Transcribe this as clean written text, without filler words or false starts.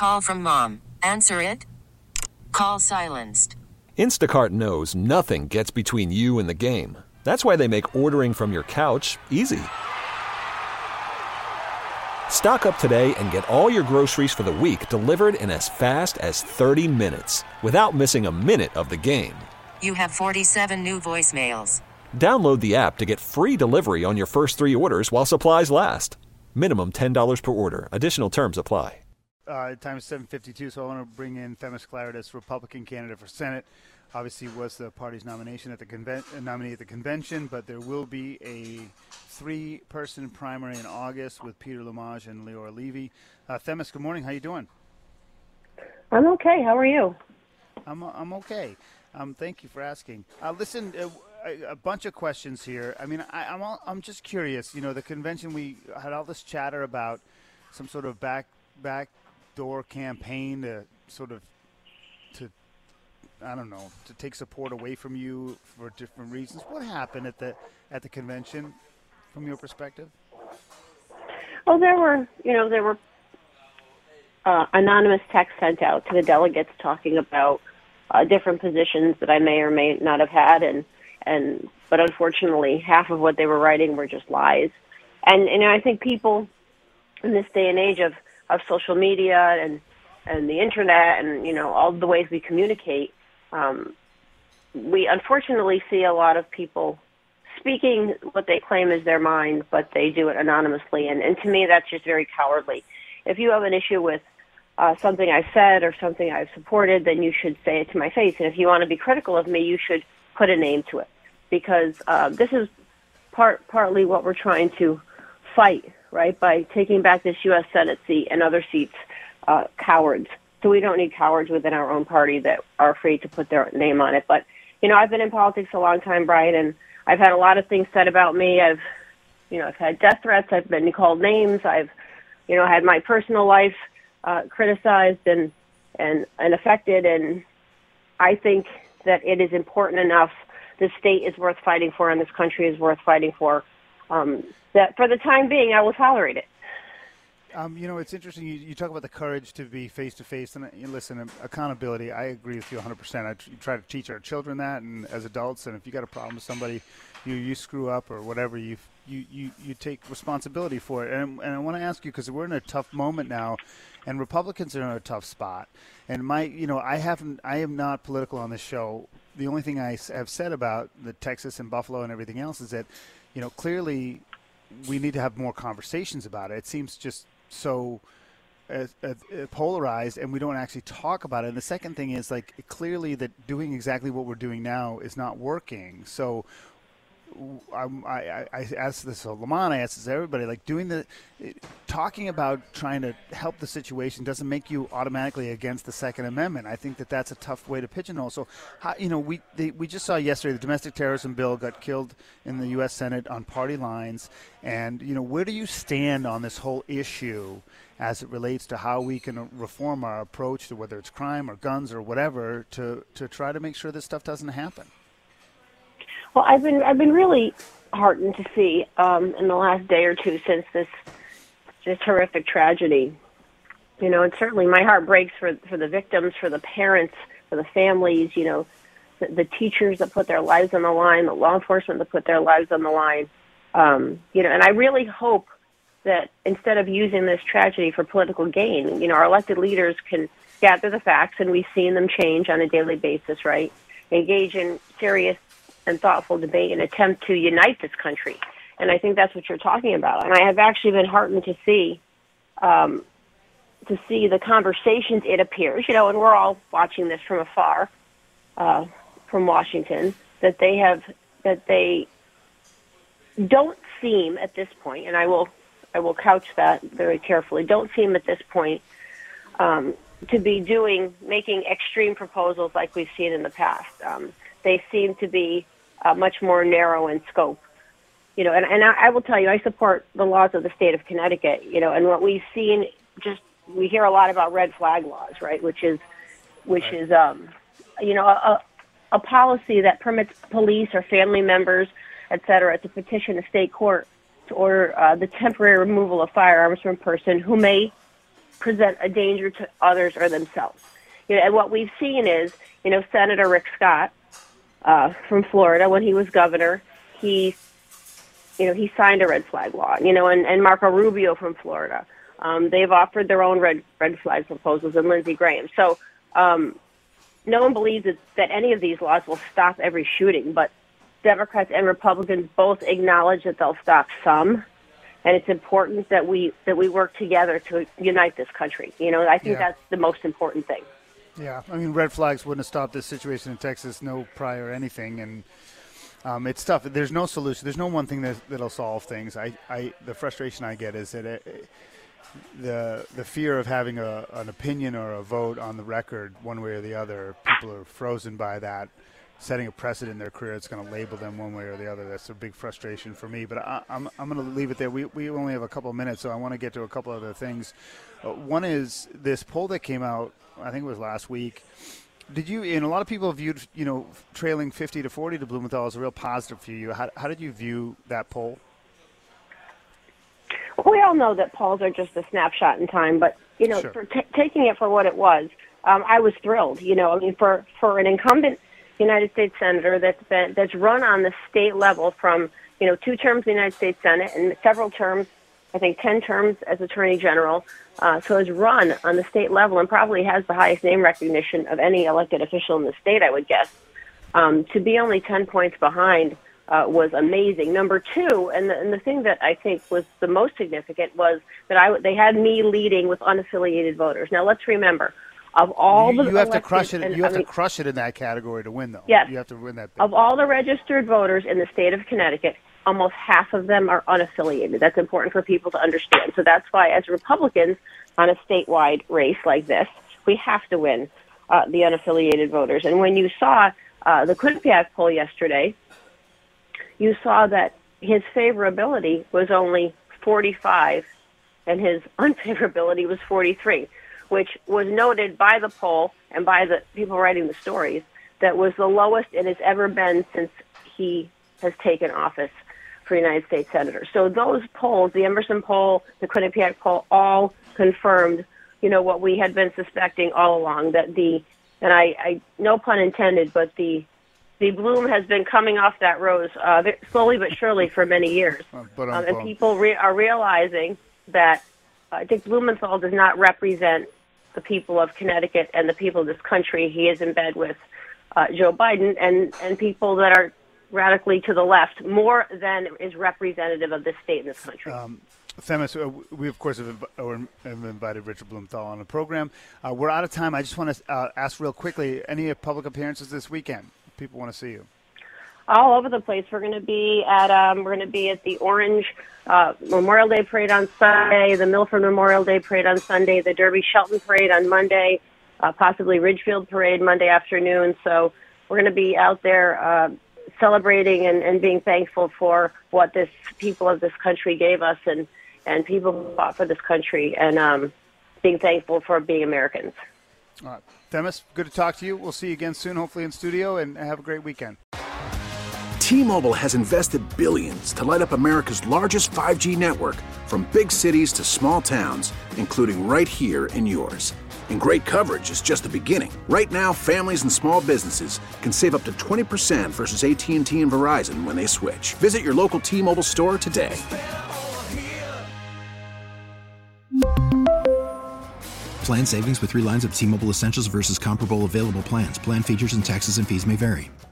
Call from mom. Answer it. Call silenced. Instacart knows nothing gets between you and the game. That's why they make ordering from your couch easy. Stock up today and get all your groceries for the week delivered in as fast as 30 minutes without missing a minute of the game. You have 47 new voicemails. Download the app to get free delivery on your first 3 orders while supplies last. Minimum $10 per order. Additional terms apply. Time is 7:52, so I want to bring in Themis Klarides, Republican candidate for Senate. Obviously was the party's nomination at the nominee at the convention, but there will be a 3-person primary in August with Peter Lamage and Leora Levy. Themis, good morning. How you doing? I'm okay. How are you? I'm okay. Thank you for asking. Listen, a bunch of questions here. I mean, I'm just curious. You know, the convention, we had all this chatter about some sort of backdoor campaign to I don't know, to take support away from you for different reasons. What happened at the convention from your perspective? Oh, there were anonymous texts sent out to the delegates talking about different positions that I may or may not have had, but unfortunately, half of what they were writing were just lies. And I think people in this day and age of social media and the internet and all the ways we communicate, we unfortunately see a lot of people speaking what they claim is their mind, but they do it anonymously. And to me, that's just very cowardly. If you have an issue with something I've said or something I've supported, then you should say it to my face. And if you want to be critical of me, you should put a name to it. Because this is partly what we're trying to fight, right, by taking back this U.S. Senate seat and other seats, cowards. So we don't need cowards within our own party that are afraid to put their name on it. But, I've been in politics a long time, Brian, and I've had a lot of things said about me. I've had death threats. I've been called names. I've, had my personal life criticized and affected. And I think that it is important enough. This state is worth fighting for, and this country is worth fighting for. That for the time being, I will tolerate it. It's interesting. You talk about the courage to be face-to-face. And listen, accountability, I agree with you 100%. I try to teach our children that, and as adults, and if you got a problem with somebody, you screw up or whatever, you take responsibility for it. And I want to ask you, because we're in a tough moment now, and Republicans are in a tough spot. And I am not political on this show. The only thing I have said about the Texas and Buffalo and everything else is that, clearly we need to have more conversations about it. It seems just so polarized, and we don't actually talk about it. And the second thing is, clearly that doing exactly what we're doing now is not working. So I asked this to Lamont, I asked this to everybody, talking about trying to help the situation doesn't make you automatically against the Second Amendment. I think that's a tough way to pigeonhole. So, we just saw yesterday the domestic terrorism bill got killed in the U.S. Senate on party lines. And, where do you stand on this whole issue as it relates to how we can reform our approach to whether it's crime or guns or whatever to try to make sure this stuff doesn't happen? Well, I've been really heartened to see in the last day or two since this horrific tragedy. And certainly my heart breaks for the victims, for the parents, for the families. The teachers that put their lives on the line, the law enforcement that put their lives on the line. And I really hope that instead of using this tragedy for political gain, our elected leaders can gather the facts, and we've seen them change on a daily basis, right? Engage in serious and thoughtful debate and attempt to unite this country. And I think that's what you're talking about. And I have actually been heartened to see the conversations, it appears, and we're all watching this from afar, from Washington, that they don't seem at this point, and I will couch that very carefully, don't seem at this point to be making extreme proposals like we've seen in the past. They seem to be much more narrow in scope. And I will tell you, I support the laws of the state of Connecticut, and what we've seen, we hear a lot about red flag laws, right, which is a policy that permits police or family members, et cetera, to petition a state court to order the temporary removal of firearms from a person who may present a danger to others or themselves. And what we've seen is, Senator Rick Scott from Florida, when he was governor, he signed a red flag law. And Marco Rubio from Florida, they've offered their own red flag proposals, and Lindsey Graham. So no one believes that any of these laws will stop every shooting, but Democrats and Republicans both acknowledge that they'll stop some, and it's important that we work together to unite this country. I think that's the most important thing. Yeah, I mean, red flags wouldn't have stopped this situation in Texas, no prior anything, and it's tough. There's no solution. There's no one thing that'll solve things. The frustration I get is that the fear of having an opinion or a vote on the record one way or the other, people are frozen by that, setting a precedent in their career. It's going to label them one way or the other. That's a big frustration for me. But I'm going to leave it there. We only have a couple of minutes, so I want to get to a couple other things. One is this poll that came out, I think it was last week. Did you, and a lot of people viewed, trailing 50 to 40 to Blumenthal as a real positive for you. How did you view that poll? Well, we all know that polls are just a snapshot in time, but, Sure. for taking it for what it was, I was thrilled. For an incumbent United States senator that's run on the state level from, 2 terms in the United States Senate and several terms, I think 10 terms as Attorney General, so has run on the state level and probably has the highest name recognition of any elected official in the state, I would guess. To be only 10 points behind was amazing. Number 2, and the thing that I think was the most significant was that they had me leading with unaffiliated voters. Now, let's remember, of all you have to crush it. You have to crush it in that category to win, though. Yes. You have to win that. Of all the registered voters in the state of Connecticut, almost half of them are unaffiliated. That's important for people to understand. So that's why, as Republicans on a statewide race like this, we have to win the unaffiliated voters. And when you saw the Quinnipiac poll yesterday, you saw that his favorability was only 45 and his unfavorability was 43, which was noted by the poll and by the people writing the stories that was the lowest it has ever been since he has taken office for United States Senator. So those polls, the Emerson poll, the Quinnipiac poll, all confirmed, what we had been suspecting all along, that and I no pun intended, but the bloom has been coming off that rose slowly but surely for many years. And people are realizing that Dick Blumenthal does not represent the people of Connecticut and the people of this country. He is in bed with Joe Biden and people that are radically to the left, more than is representative of this state and this country. Themis, we, of course, have invited Richard Blumenthal on the program. We're out of time. I just want to ask real quickly, any public appearances this weekend? People want to see you. All over the place. We're going to be at the Orange Memorial Day Parade on Sunday, the Milford Memorial Day Parade on Sunday, the Derby Shelton Parade on Monday, possibly Ridgefield Parade Monday afternoon. So we're going to be out there celebrating and being thankful for what this people of this country gave us and people who fought for this country and being thankful for being Americans. All right. Themis, good to talk to you. We'll see you again soon, hopefully in studio, and have a great weekend. T-Mobile has invested billions to light up America's largest 5G network, from big cities to small towns, including right here in yours. And great coverage is just the beginning. Right now, families and small businesses can save up to 20% versus AT&T and Verizon when they switch. Visit your local T-Mobile store today. Plan savings with 3 lines of T-Mobile Essentials versus comparable available plans. Plan features and taxes and fees may vary.